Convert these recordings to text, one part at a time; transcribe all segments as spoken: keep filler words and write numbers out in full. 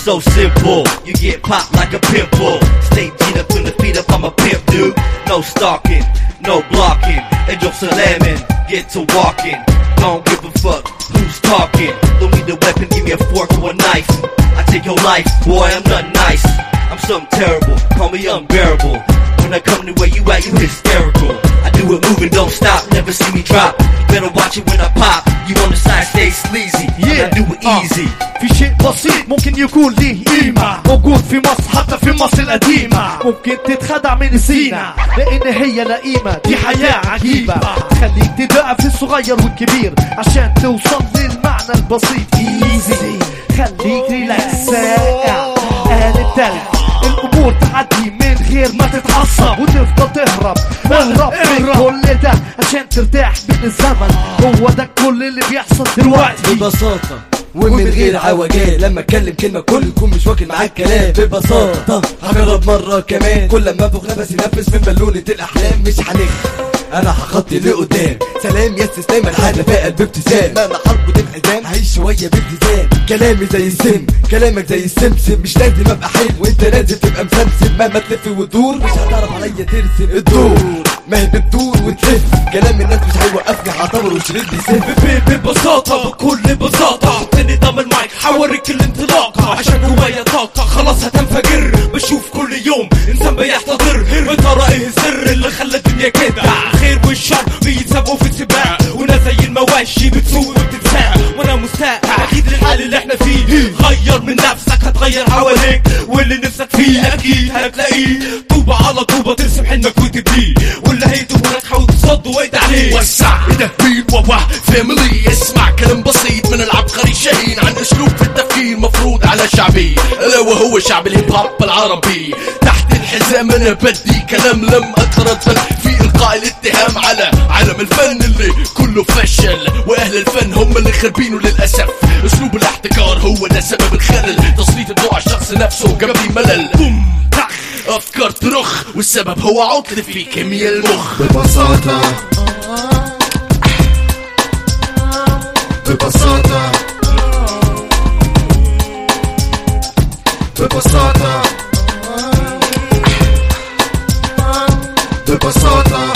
so simple, you get popped like a pimple. Stay beat up in the feet up, I'm a pimp dude. No stalking, no blocking, and you're slamming, get to walking. Don't give a fuck who's talking. Don't need a weapon, give me a fork or a knife. I take your life, boy, I'm not nice. I'm something terrible, call me unbearable. When I come to where you at, you hysterical. I do it moving, don't stop, never see me drop. Better watch it when I pop. You on the side, stay sleazy. I do it easy. في شيء بسيط ممكن يكون ليه قيمة، موجود في مصر حتى في مصر القديمة. ممكن تتخدع من سينا لأن هي لئيمة، دي حياة عجيبة. خليك تدقق في الصغير والكبير عشان توصل للمعنى البسيط. ايزي خليك ريلاكس، ساقع قال التلج الأمور تعدي من غير ما تتعصب وتفضل تهرب. اهرب من كل ده عشان ترتاح من الزمن، هو ده كل اللي بيحصل دلوقتي. ببساطة ومن غير عوجات، لما اتكلم كلمة كل يكون مش واكل معاك كلام. ببساطة هجرب مرة كمان، كل لما انفخ نفسي نفس من بالونة الأحلام. مش هنجح انا هخطي لقدام، سلام يا استسلام الحاجة في قلب ابتسام. مهما حرب الحزام هعيش شوية بالتزام. كلامي زي السم، كلامك زي السمسم، مش لازم ابقى حلو وانت لازم تبقى مسمسم. مهما تلف وتدور مش هتعرف عليا ترسم الدور، ما هي بتدور وتلف. كلام الناس مش هيوقفني، هعتبره شريط بيسف. ببساطة بكل بساطة حطني قدام المايك حوريك الانطلاقة، عشان جوايا طاقة خلاص هتنفجر. بشوف كل يوم انسان بيحتضر، يا ترى ايه السر اللي خلى الدنيا كده؟ الخير والشر بيتسابقوا في السباق، وناس زي المواشي بتسوق وبتتساق. وانا مستاء اكيد للحال اللي احنا فيه. غير من نفسك هتغير حواليك، واللي نفسك فيه اكيد هتلاقيه. طوبة على طوبة ترسم حلمك وتبنيه، واللي هيدورك حاول تصد وقت عليه. وسع ايدك بين ووا فاميلي، اسمع كلام بسيط من العبقري شاهين عن اسلوب في التفكير مفروض على شعبي، الا وهو شعب الهيب هوب العربي. تحت الحزام انا بدي كلام لم اتردد في القاء الاتهام على عالم الفن اللي كله فشل، واهل الفن هم اللي خربينه للاسف. اسلوب الاحتكار هو ده سبب الخلل، تسليط الضوء على الشخص نفسه جاب لي ملل. بوم تخ افكار ترخ، والسبب هو عطل في كيمياء المخ. ببساطة ببساطة ببساطة ببساطة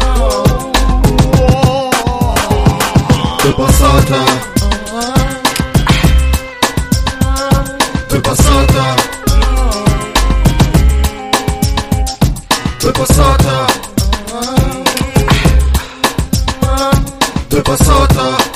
ببساطة ببساطة ببساطة ببساطة